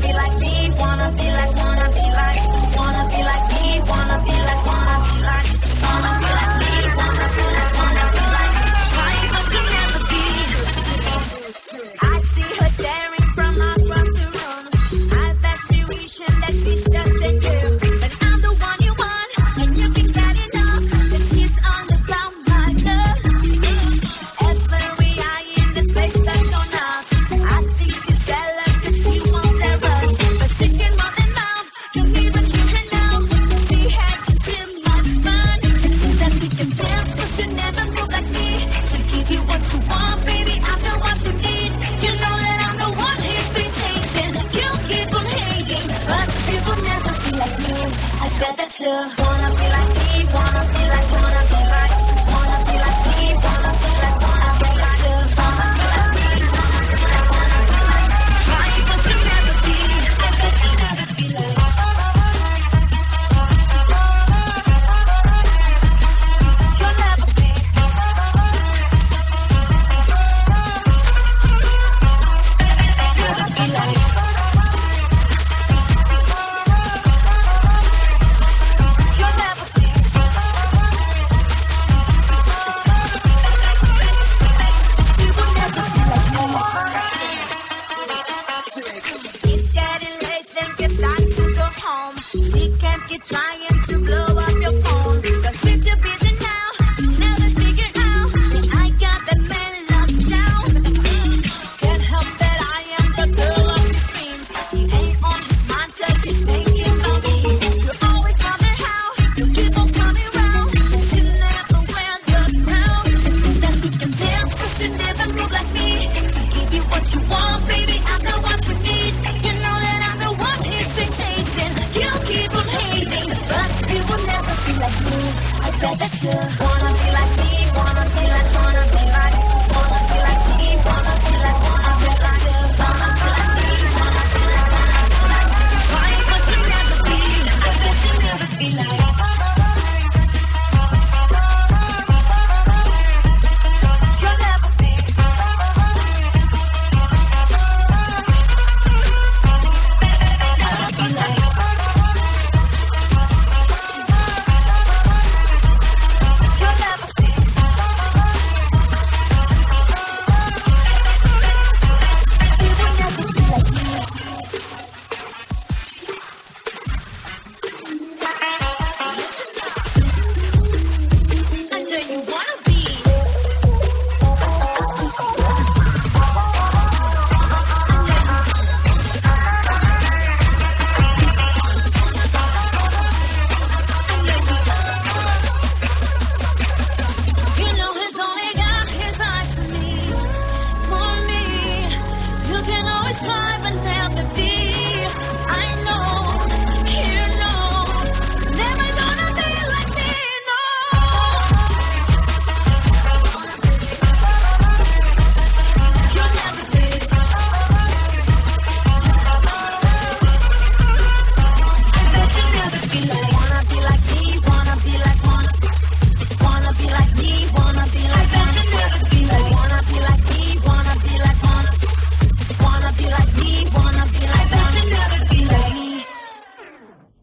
be like me, wanna be like me, wanna be like me, wanna be like, wanna be like, wanna be like me, wanna be like, why must you never be? I see her staring from across the room. I bet she wishing that she's touching you, but I'm the one you want, and you can get enough. The kiss on the ground, my love. Every eye in this place stuck on us. I think she's jealous 'cause she wants that rush, but she can more than mouth. Don't even hear her now. We having too much fun. She thinks that she can dance, but she never move like me. She'll give you what you want, baby. I'm the one you need. You know that I'm the one he's been chasing. You keep on hating, but she will never be like me. I bet that you wanna be like me, wanna be like, wanna be like, wanna be like me, wanna be like, wanna be like you, wanna be like me, wanna be like, wanna be like. Why must you never be? I bet you never be like. You'll never be. Never be like.